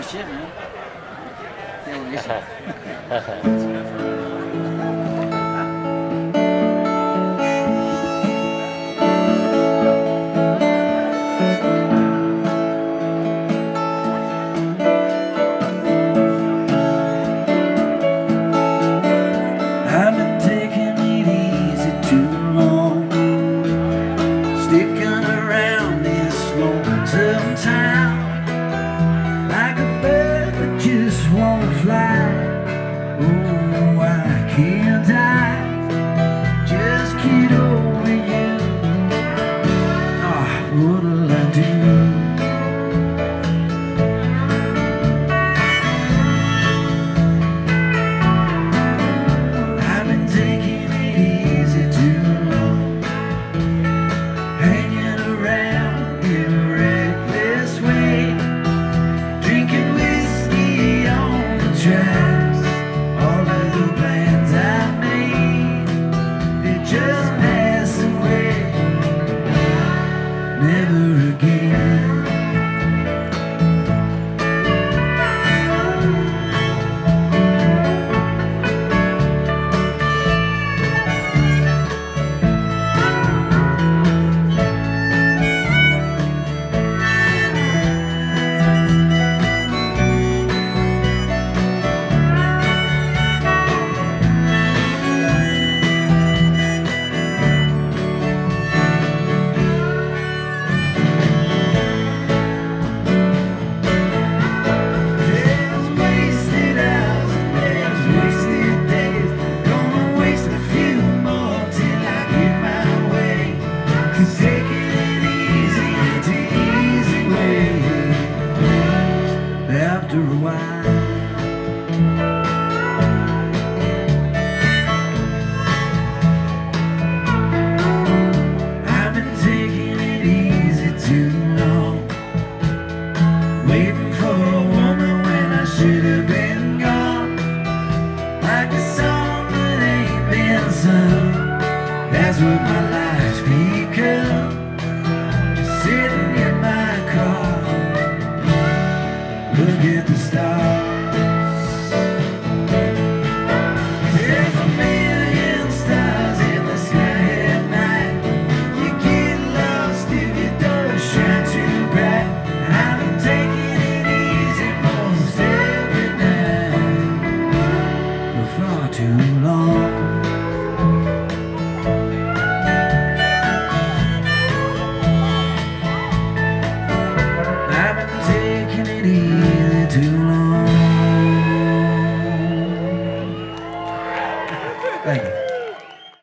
shit, man. I've been taking it easy too long, sticking around this lonesome town like a bird that just won't fly. Oh, why can't I just get over you? Oh, what'll I do? All of the plans I made, they just pass away, never again. After a while, I've been taking it easy too long, waiting for a woman when I should have been gone, like a song that ain't been sung. That's what my life's become, just sitting in my car. Look at the stars. There's a million stars in the sky at night. You get lost if you don't shine too bright. I've been taking it easy most every night for far too long. I've been taking it easy too long. Thank you.